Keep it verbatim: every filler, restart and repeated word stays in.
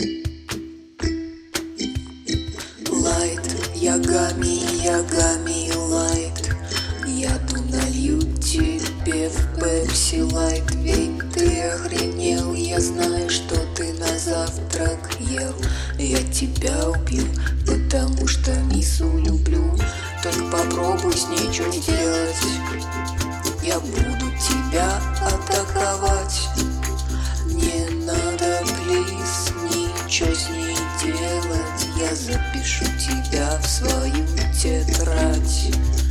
Лайт, ягами, ягами, лайт. Я ту налью тебе в пепси лайт. Ведь ты охренел, я знаю, что ты на завтрак ел. Я тебя убью, потому что мису люблю. Только попробуй с ней что сделать. Я буду тебя атаковать. Не надо, плиз, ничего с ней делать. Я запишу тебя в свою тетрадь.